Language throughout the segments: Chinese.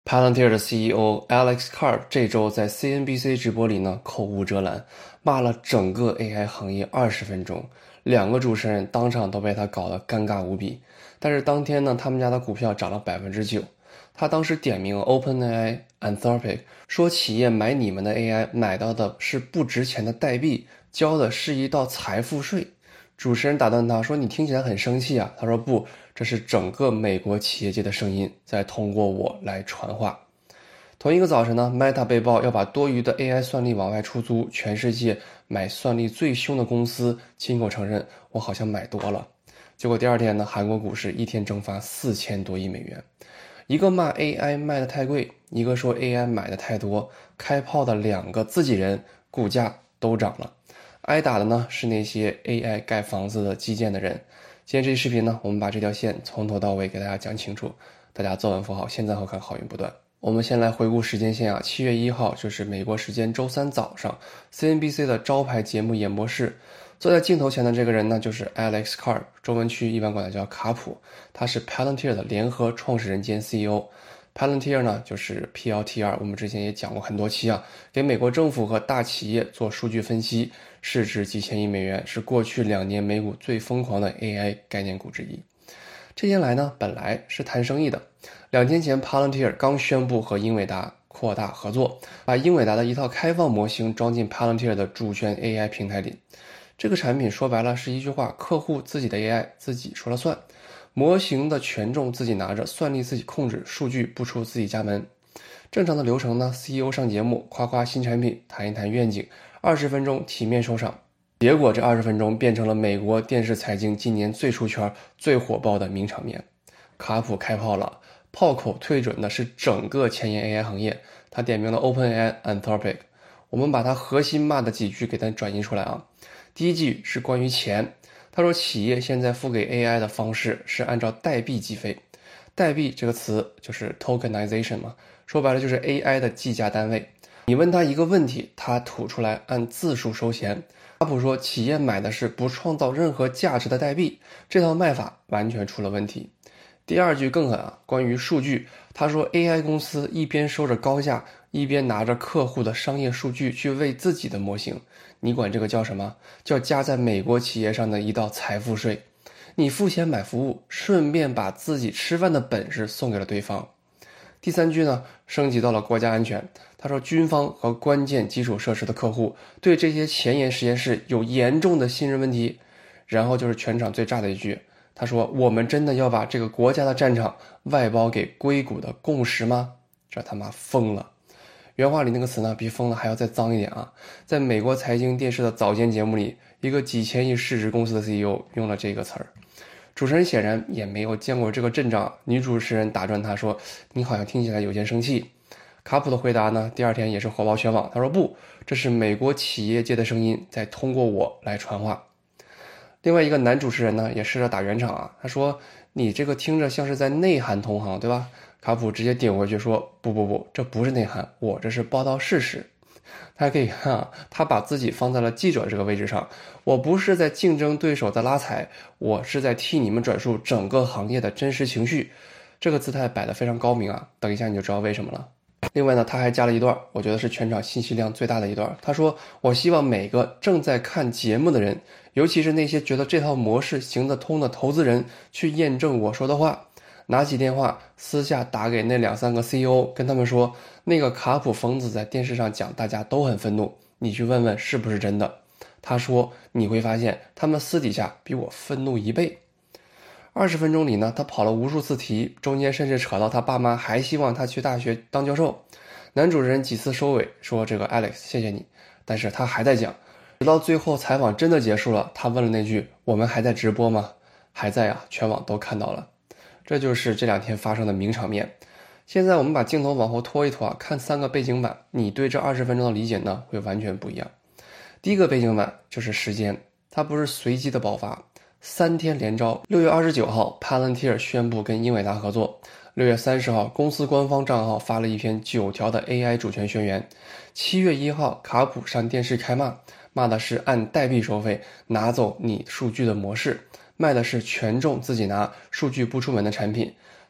Palantir 的 CEO Alex Karp 这周在 CNBC 直播里呢口无遮拦，骂了整个 AI 行业20分钟，两个主持人当场都被他搞得尴尬无比。但是当天呢，他们家的股票涨了 9%。他当时点名 OpenAI、Anthropic， 说企业买你们的 AI 买到的是不值钱的代币，交的是一道财富税。主持人打断他说：“你听起来很生气啊？”他说：“不，这是整个美国企业界的声音在通过我来传话。”同一个早晨呢 ，Meta 被曝要把多余的 AI 算力往外出租，全世界买算力最凶的公司亲口承认：“我好像买多了。”结果第二天呢，韩国股市一天蒸发4000多亿美元。一个骂 AI 卖得太贵，一个说 AI 买的太多，开炮的两个自己人股价都涨了。挨打的呢是那些 AI 盖房子的基建的人。今天这期视频呢，我们把这条线从头到尾给大家讲清楚，大家坐稳扶好，现在后看好运不断。我们先来回顾时间线啊，7月1号就是美国时间周三早上 CNBC 的招牌节目演播室。坐在镜头前的这个人呢，就是 Alex Karp， 中文区一般管他叫卡普，他是 Palantir 的联合创始人兼 CEO。Palantir 呢就是 PLTR， 我们之前也讲过很多期啊，给美国政府和大企业做数据分析，市值几千亿美元，是过去2年美股最疯狂的 AI 概念股之一。这些来呢，本来是谈生意的。2天前 Palantir 刚宣布和英伟达扩大合作，把英伟达的一套开放模型装进 Palantir 的主权 AI 平台里。这个产品说白了是一句话，客户自己的 AI 自己说了算，模型的权重自己拿着，算力自己控制，数据不出自己家门。正常的流程呢， CEO 上节目夸夸新产品，谈一谈愿景，20分钟体面收场。结果这20分钟变成了美国电视财经今年最出圈最火爆的名场面。卡普开炮了，炮口对准的是整个前沿 AI 行业，他点名了 OpenAI、Anthropic。 我们把他核心骂的几句给他转移出来啊。第一句是关于钱，他说企业现在付给 AI 的方式是按照代币计费。代币这个词就是 tokenization 嘛，说白了就是 AI 的计价单位。你问他一个问题，他吐出来按字数收钱。卡普说企业买的是不创造任何价值的代币，这套卖法完全出了问题。第二句更狠啊，关于数据，他说 AI 公司一边收着高价，一边拿着客户的商业数据去喂自己的模型。你管这个叫什么？叫加在美国企业上的一道财富税。你付钱买服务，顺便把自己吃饭的本事送给了对方。第三句呢，升级到了国家安全。他说军方和关键基础设施的客户对这些前沿实验室有严重的信任问题。然后就是全场最炸的一句，他说我们真的要把这个国家的战场外包给硅谷的共识吗？这他妈疯了。原话里那个词呢，比疯了还要再脏一点啊！在美国财经电视的早间节目里，一个几千亿市值公司的 CEO 用了这个词儿。主持人显然也没有见过这个阵仗，女主持人打断他说：“你好像听起来有些生气。”卡普的回答呢，第二天也是火爆全网。他说：“不，这是美国企业界的声音在通过我来传话。”另外一个男主持人呢，也试着打圆场啊，他说：“你这个听着像是在内涵同行，对吧？”卡普直接顶回去说：“不，这不是内涵，我这是报道事实。”大家可以看啊，他把自己放在了记者这个位置上，我不是在竞争对手的拉踩，我是在替你们转述整个行业的真实情绪。这个姿态摆得非常高明啊，等一下你就知道为什么了。另外呢，他还加了一段，我觉得是全场信息量最大的一段。他说：“我希望每个正在看节目的人，尤其是那些觉得这套模式行得通的投资人，去验证我说的话。拿起电话，私下打给那2-3个 CEO， 跟他们说，那个卡普疯子在电视上讲，大家都很愤怒，你去问问是不是真的。”他说：“你会发现，他们私底下比我愤怒1倍。”20分钟里呢，他跑了无数次题，中间甚至扯到他爸妈还希望他去大学当教授。男主持人几次收尾说：“这个 Alex， 谢谢你。”但是他还在讲，直到最后采访真的结束了，他问了那句：“我们还在直播吗？”还在啊，全网都看到了。这就是这2天发生的名场面。现在我们把镜头往后拖一拖啊，看3个背景板，你对这20分钟的理解呢，会完全不一样。第一个背景板就是时间，它不是随机的爆发，3天连招。6月29号 Palantir 宣布跟英伟达合作。6月30号公司官方账号发了一篇9条的 AI 主权宣言。7月1号卡普上电视开骂，骂的是按代币收费，拿走你数据的模式，卖的是权重自己拿，数据不出门的产品。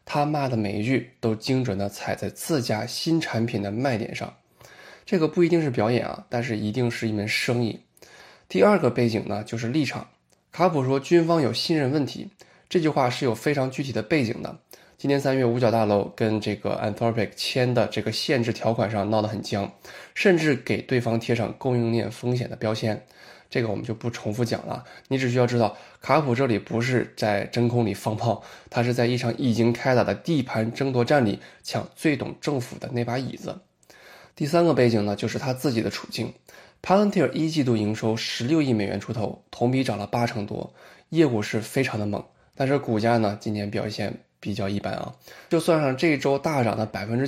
他骂的每一句都精准地踩在自家新产品的卖点上。这个不一定是表演啊，但是一定是一门生意。第二个背景呢，就是立场。卡普说军方有信任问题，这句话是有非常具体的背景的。今年3月，五角大楼跟这个 Anthropic 签的这个限制条款上闹得很僵，甚至给对方贴上供应链风险的标签。这个我们就不重复讲了，你只需要知道卡普这里不是在真空里放炮，他是在一场已经开打的地盘争夺战里抢最懂政府的那把椅子。第三个背景呢，就是他自己的处境。Palantir 一季度营收16亿美元出头，同比涨了80%多，业务是非常的猛，但是股价呢今年表现比较一般啊。就算上这周大涨的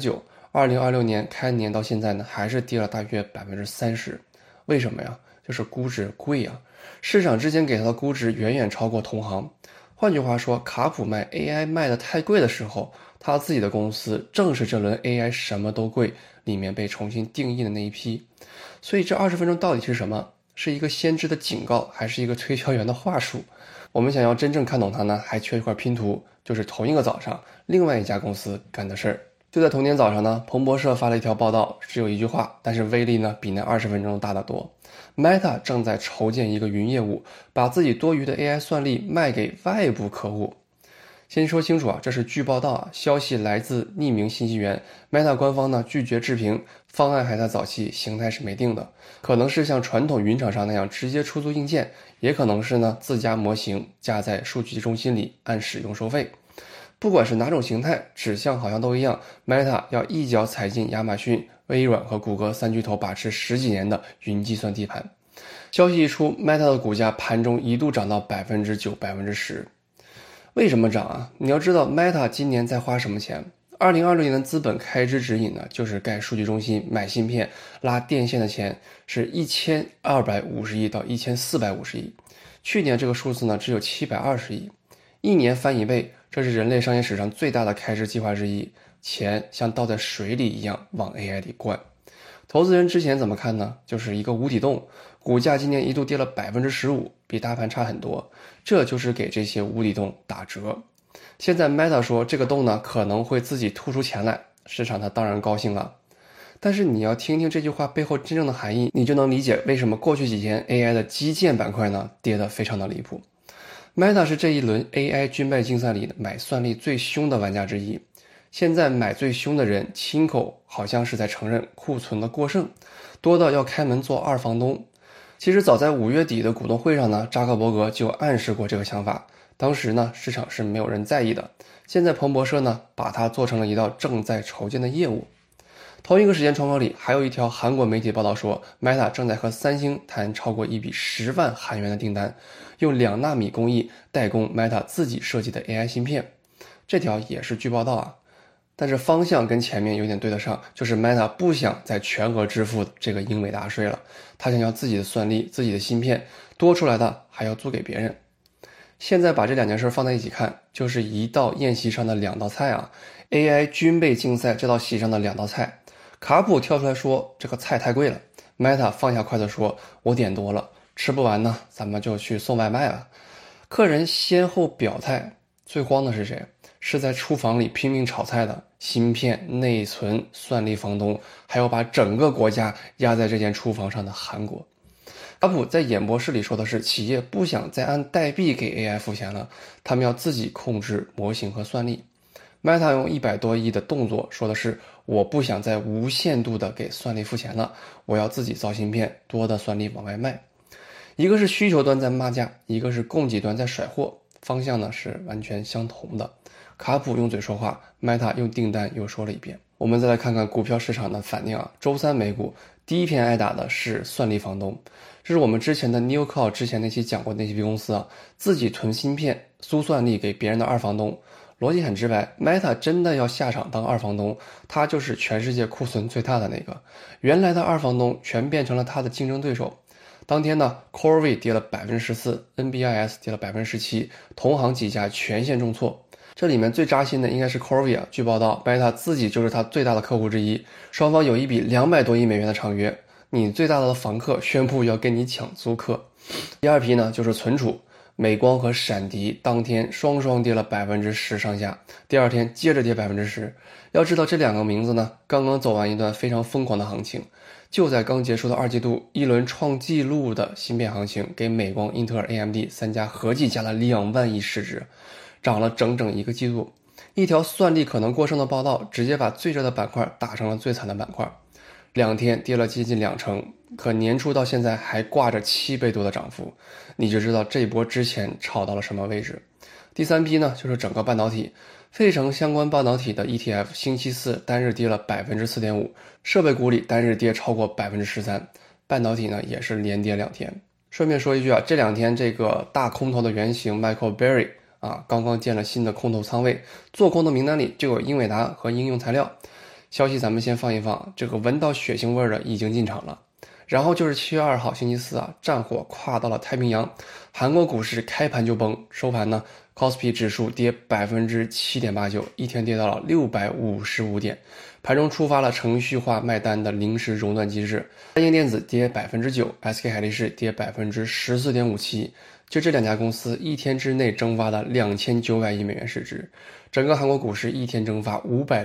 9%，2026 年开年到现在呢还是跌了大约 30%。为什么呀？就是估值贵啊，市场之前给它的估值远远超过同行。换句话说，卡普卖 AI 卖得太贵的时候，他自己的公司正是这轮 AI 什么都贵里面被重新定义的那一批。所以这20分钟到底是什么？是一个先知的警告，还是一个推销员的话术？我们想要真正看懂它呢，还缺一块拼图，就是同一个早上另外一家公司干的事儿。就在同天早上呢，彭博社发了一条报道，只有一句话，但是威力呢比那20分钟大得多。Meta 正在筹建一个云业务，把自己多余的 AI 算力卖给外部客户。先说清楚啊，这是据报道啊，消息来自匿名信息源。Meta 官方呢拒绝置评，方案还在早期，形态是没定的，可能是像传统云厂商那样直接出租硬件，也可能是呢自家模型架在数据中心里按使用收费。不管是哪种形态，指向好像都一样， Meta 要一脚踩进亚马逊、微软和谷歌三巨头把持10几年的云计算地盘。消息一出， Meta 的股价盘中一度涨到 9%、10%。 为什么涨啊？你要知道 Meta 今年在花什么钱。2026年的资本开支指引呢，就是盖数据中心、买芯片、拉电线的钱是1250亿到1450亿，去年这个数字呢只有720亿，一年翻1倍，这是人类商业史上最大的开支计划之一，钱像倒在水里一样往 AI 里灌。投资人之前怎么看呢？就是一个无底洞，股价今年一度跌了 15%， 比大盘差很多，这就是给这些无底洞打折。现在 Meta 说这个洞呢可能会自己吐出钱来，市场它当然高兴了。但是你要听听这句话背后真正的含义，你就能理解为什么过去几天 AI 的基建板块呢跌得非常的离谱。Meta 是这一轮 AI 军备竞赛里买算力最凶的玩家之一，现在买最凶的人亲口好像是在承认库存的过剩，多到要开门做二房东。其实早在5月底的股东会上呢，扎克伯格就暗示过这个想法，当时呢市场是没有人在意的。现在彭博社呢把它做成了一道正在筹建的业务。同一个时间窗口里，还有一条韩国媒体报道说 Meta 正在和三星谈超过一笔10万韩元的订单，用2纳米工艺代工 Meta 自己设计的 AI 芯片。这条也是据报道啊，但是方向跟前面有点对得上，就是 Meta 不想再全额支付这个英伟达税了，他想要自己的算力、自己的芯片，多出来的还要租给别人。现在把这2件事放在一起看，就是一道宴席上的2道菜啊， AI 军备竞赛这道席上的2道菜。卡普跳出来说这个菜太贵了， Meta 放下筷子说我点多了，吃不完呢咱们就去送外卖了。客人先后表态，最慌的是谁？是在厨房里拼命炒菜的，芯片、内存、算力房东，还有把整个国家压在这间厨房上的韩国。卡普在演播室里说的是，企业不想再按代币给 AI 付钱了，他们要自己控制模型和算力。Meta 用100多亿的动作说的是，我不想再无限度的给算力付钱了，我要自己造芯片，多的算力往外卖。一个是需求端在骂价，一个是供给端在甩货，方向呢是完全相同的。卡普用嘴说话， Meta 用订单又说了一遍。我们再来看看股票市场的反应啊。周三美股第一片挨打的是算力房东，这是我们之前的 Newcall 之前那期讲过那些公司啊，自己囤芯片租算力给别人的二房东。逻辑很直白， Meta 真的要下场当二房东，他就是全世界库存最大的那个，原来的二房东全变成了他的竞争对手。当天呢 Corvée 跌了 14%， NBIS 跌了 17%， 同行几家全线重挫。这里面最扎心的应该是 Corvée， 据报道 Meta 自己就是他最大的客户之一，双方有一笔200多亿美元的长约，你最大的房客宣布要跟你抢租客。第二批呢就是存储， 美光和闪迪当天双双跌了10%上下，第二天接着跌10%。要知道这两个名字呢，刚刚走完一段非常疯狂的行情，就在刚结束的二季度，一轮创纪录的芯片行情，给美光、英特尔、AMD 三家合计加了2万亿市值，涨了整整1个季度。一条算力可能过剩的报道，直接把最热的板块打成了最惨的板块。2天跌了接近20%，可年初到现在还挂着7倍多的涨幅，你就知道这波之前炒到了什么位置。第三批呢，就是整个半导体，费城相关半导体的 ETF 星期四单日跌了 4.5%， 设备股里单日跌超过 13%， 半导体呢也是连跌2天。顺便说一句啊，这2天这个大空头的原型 Michael Berry 刚刚建了新的空头仓位，做空的名单里就有英伟达和应用材料。消息咱们先放一放，这个闻到血腥味的已经进场了。然后就是7月2号星期四战火跨到了太平洋，韩国股市开盘就崩，收盘呢 Kospi 指数跌 7.89%， 一天跌到了655点，盘中触发了程序化卖单的临时熔断机制，三星电子跌 9%， SK 海力士跌 14.57%， 就这两家公司一天之内蒸发了2900亿美元市值，整个韩国股市一天蒸发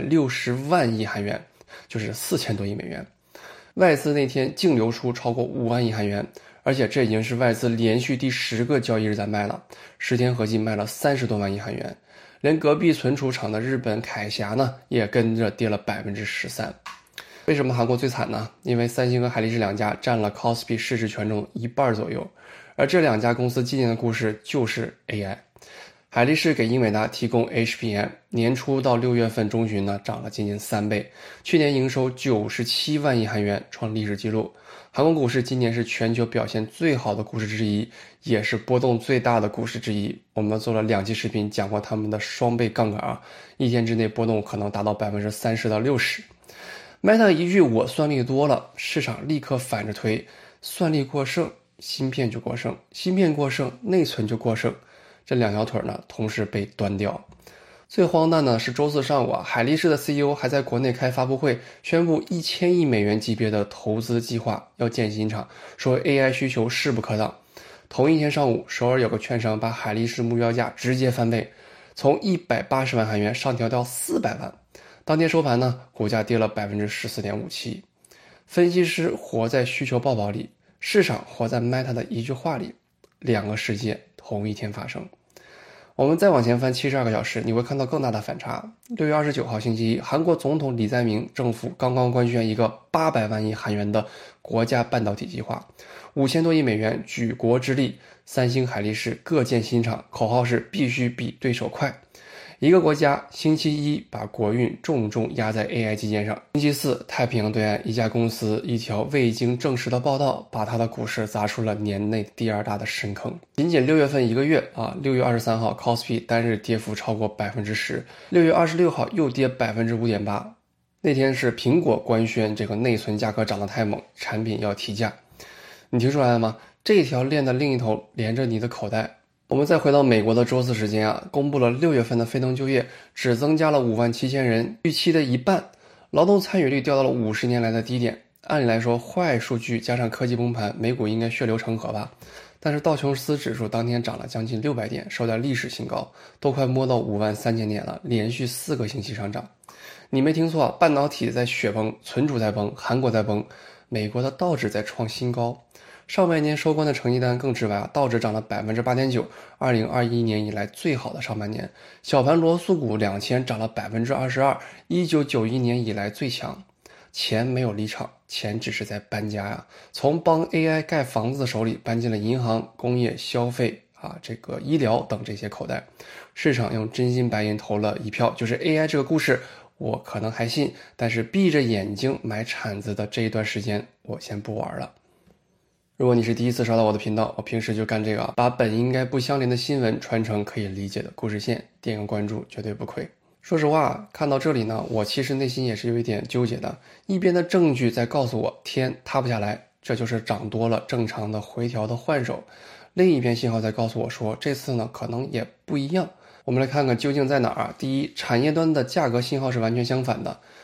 560万亿韩元，就是4000多亿美元。外资那天净流出超过5万亿韩元，而且这已经是外资连续第10个交易日在卖了，10天合计卖了30多万亿韩元。连隔壁存储厂的日本凯霞呢，也跟着跌了 13%。为什么韩国最惨呢？因为三星和海力士两家占了 Kospi 市值权重1半左右，而这两家公司今年的故事就是 AI。海力士给英伟达提供 HBM， 年初到6月份中旬呢，涨了接近3倍，去年营收97万亿韩元，创历史记录。韩国股市今年是全球表现最好的股市之一，也是波动最大的股市之一。我们做了2期视频讲过他们的双倍杠杆一天之内波动可能达到30%到60%。Meta 一句我算力多了，市场立刻反着推，算力过剩，芯片就过剩，芯片过剩，内存就过剩。这两条腿呢，同时被端掉。最荒诞的是周四上午海力士的 CEO 还在国内开发布会，宣布1000亿美元级别的投资计划，要建新厂，说 AI 需求势不可挡。同一天上午，首尔有个券商把海力士目标价直接翻倍，从180万韩元上调到400万。当天收盘呢，股价跌了 14.57%。分析师活在需求抱抱里，市场活在 Meta 的一句话里，两个世界同一天发生。我们再往前翻72个小时，你会看到更大的反差。6月29号星期一，韩国总统李在明政府刚刚官宣一个800万亿韩元的国家半导体计划，5000多亿美元举国之力，三星、海力士各建新厂，口号是必须比对手快。一个国家星期一把国运重重压在 AI 基建上，星期四太平洋对岸一家公司一条未经证实的报道，把它的股市砸出了年内第2大的深坑。仅仅6月份1个月6月23号 Kospi 单日跌幅超过 10%， 6月26号又跌 5.8%。 那天是苹果官宣这个内存价格涨得太猛，产品要提价。你听出来了吗？这条链的另一头连着你的口袋。我们再回到美国的周四时间公布了6月份的非农就业，只增加了57000人，预期的一半，劳动参与率掉到了50年来的低点。按理来说，坏数据加上科技崩盘，美股应该血流成河吧？但是道琼斯指数当天涨了将近600点，收在历史新高，都快摸到53000点了，连续4个星期上涨。你没听错，半导体在雪崩，存储在崩，韩国在崩，美国的道指在创新高。上半年收官的成绩单更直白道指涨了 8.9%， 2021年以来最好的上半年。小盘罗素股2000涨了 22%， 1991年以来最强。钱没有离场，钱只是在搬家从帮 AI 盖房子的手里搬进了银行、工业、消费这个医疗等这些口袋。市场用真金白银投了一票，就是 AI 这个故事我可能还信，但是闭着眼睛买铲子的这一段时间我先不玩了。如果你是第一次刷到我的频道，我平时就干这个把本应该不相连的新闻传成可以理解的故事线，点个关注绝对不亏。说实话看到这里呢，我其实内心也是有一点纠结的，一边的证据在告诉我天塌不下来，这就是涨多了正常的回调的换手，另一边信号在告诉我说这次呢可能也不一样。我们来看看究竟在哪儿第一，产业端的价格信号是完全相反的，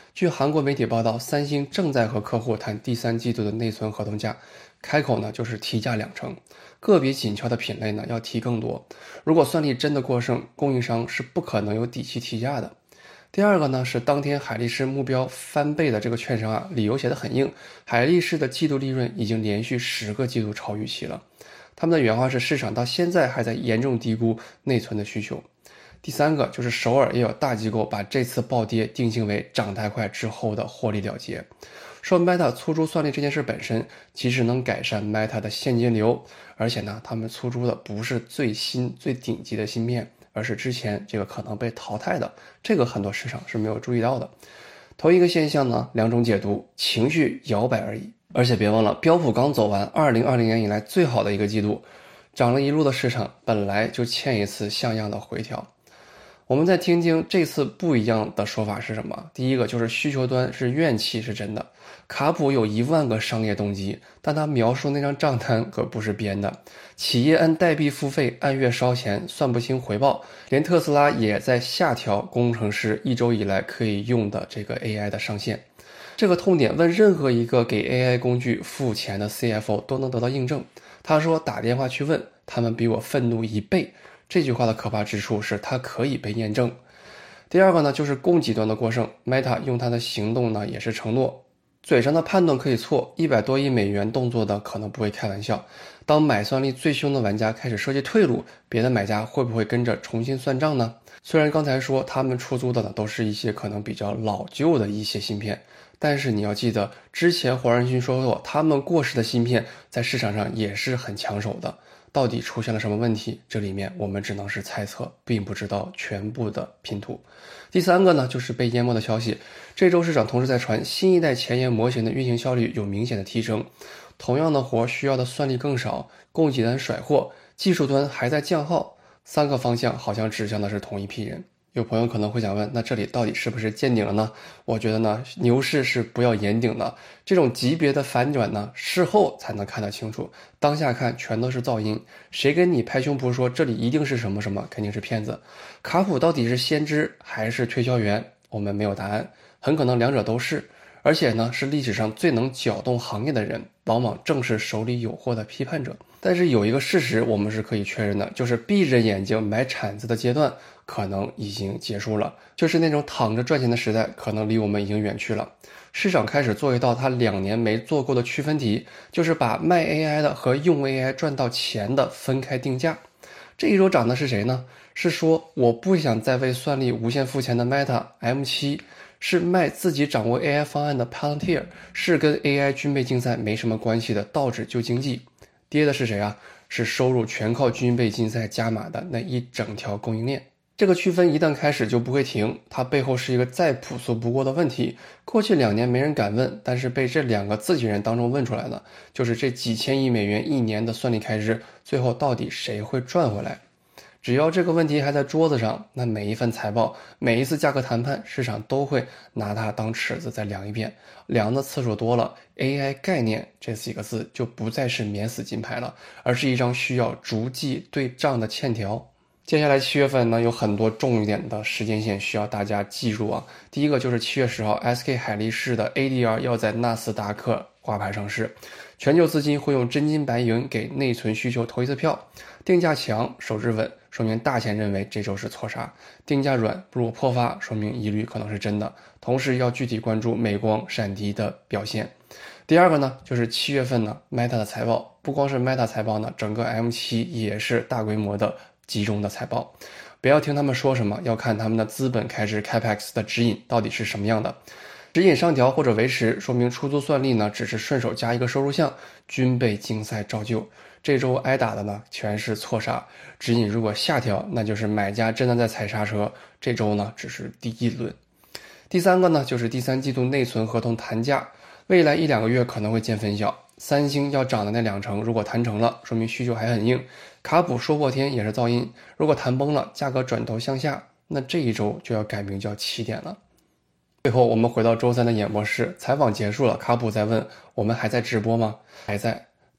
据韩国媒体报道，三星正在和客户谈第3季度的内存合同价，开口呢就是提价20%，个别紧俏的品类呢要提更多。如果算力真的过剩，供应商是不可能有底气提价的。第二个呢是当天海力士目标翻倍的这个券商啊，理由写得很硬，海力士的季度利润已经连续10个季度超预期了。他们的原话是市场到现在还在严重低估内存的需求。第三个就是首尔也有大机构把这次暴跌定性为涨太快之后的获利了结，说 Meta 出租算力这件事本身其实能改善 Meta 的现金流，而且呢他们出租的不是最新最顶级的芯片，而是之前这个可能被淘汰的，这个很多市场是没有注意到的。同一个现象呢两种解读，情绪摇摆而已。而且别忘了，标普刚走完2020年以来最好的一个季度，涨了一路的市场本来就欠一次像样的回调。我们再听听这次不一样的说法是什么。第一个就是需求端是怨气是真的，卡普有1万个商业动机，但他描述那张账单可不是编的。企业按代币付费，按月烧钱，算不清回报，连特斯拉也在下调工程师1周以来可以用的这个 AI 的上限。这个痛点问任何一个给 AI 工具付钱的 CFO 都能得到印证。他说打电话去问，他们比我愤怒1倍。这句话的可怕之处是它可以被验证。第二个呢就是供给端的过剩， Meta 用它的行动呢也是承诺，嘴上的判断可以错，100多亿美元动作的可能不会开玩笑。当买算力最凶的玩家开始设计退路，别的买家会不会跟着重新算账呢？虽然刚才说他们出租的呢都是一些可能比较老旧的一些芯片，但是你要记得之前黄仁勋说过，他们过时的芯片在市场上也是很抢手的。到底出现了什么问题？这里面我们只能是猜测，并不知道全部的拼图。第三个呢，就是被淹没的消息。这周市场同时在传新一代前沿模型的运行效率有明显的提升，同样的活需要的算力更少，供给端甩货，技术端还在降耗，3个方向好像指向的是同一批人。有朋友可能会想问，那这里到底是不是见顶了呢？我觉得呢，牛市是不要言顶的，这种级别的反转呢，事后才能看得清楚，当下看全都是噪音。谁跟你拍胸脯说这里一定是什么什么，肯定是骗子。卡普到底是先知还是推销员？我们没有答案，很可能两者都是。而且呢，是历史上最能搅动行业的人，往往正是手里有货的批判者。但是有一个事实我们是可以确认的，就是闭着眼睛买铲子的阶段可能已经结束了，就是那种躺着赚钱的时代可能离我们已经远去了。市场开始做一道他2年没做过的区分题，就是把卖 AI 的和用 AI 赚到钱的分开定价。这一周涨的是谁呢？是说我不想再为算力无限付钱的 Meta M7，是卖自己掌握 AI 方案的 Palantir， 是跟 AI 军备竞赛没什么关系的道指旧经济。跌的是谁啊？是收入全靠军备竞赛加码的那一整条供应链。这个区分一旦开始就不会停，它背后是一个再朴素不过的问题。过去2年没人敢问，但是被这2个自己人当中问出来了，就是这几千亿美元1年的算力开支，最后到底谁会赚回来？只要这个问题还在桌子上，那每一份财报，每一次价格谈判，市场都会拿它当尺子再量一遍。量的次数多了， AI 概念这几个字就不再是免死金牌了，而是一张需要逐季对账的欠条。接下来7月份呢，有很多重点的时间线需要大家记住啊。第一个就是7月10号 SK 海力士的 ADR 要在纳斯达克挂牌上市，全球资金会用真金白银给内存需求投一次票。定价强，手指稳，说明大钱认为这周是错杀；定价软，如果破发，说明疑虑可能是真的。同时要具体关注美光、闪迪的表现。第二个呢，就是7月份呢 Meta 的财报，不光是 Meta 财报呢，整个 M7 也是大规模的集中的财报。不要听他们说什么，要看他们的资本开支 Capex 的指引到底是什么样的。指引上调或者维持，说明出租算力呢只是顺手加一个收入项，军备竞赛照旧。这周挨打的呢全是错杀，指引如果下调，那就是买家真的在踩刹车。这周呢只是第一轮。第三个呢就是第3季度内存合同谈价，未来1-2个月可能会见分晓。三星要涨的那2成如果谈成了，说明需求还很硬。卡普说破天也是噪音，如果谈崩了，价格转头向下，那这一周就要改名叫起点了。最后我们回到周3的演播室，采访结束了，卡普在问我们还在直播吗？还在。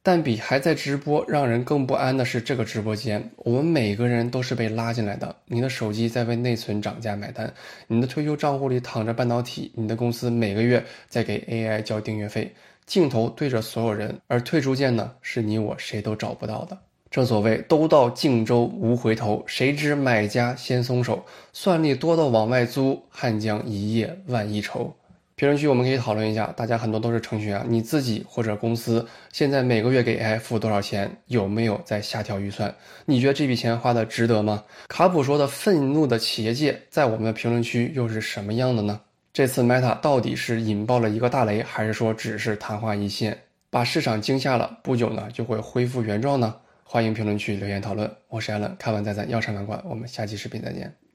但比还在直播让人更不安的是，这个直播间我们每个人都是被拉进来的，你的手机在为内存涨价买单，你的退休账户里躺着半导体，你的公司每个月在给 AI 交订阅费，镜头对着所有人，而退出键呢是你我谁都找不到的。正所谓都到靖州无回头，谁知买家先松手，算力多到往外租，汉江一夜万亿愁。评论区我们可以讨论一下，大家很多都是程序员，你自己或者公司现在每个月给 AI 付多少钱，有没有在下调预算？你觉得这笔钱花的值得吗？卡普说的愤怒的企业界在我们的评论区又是什么样的呢？这次 Meta 到底是引爆了一个大雷，还是说只是昙花一现，把市场惊吓了，不久呢就会恢复原状呢？欢迎评论区留言讨论，我是 Allen，看完再赞，要上网管，我们下期视频再见。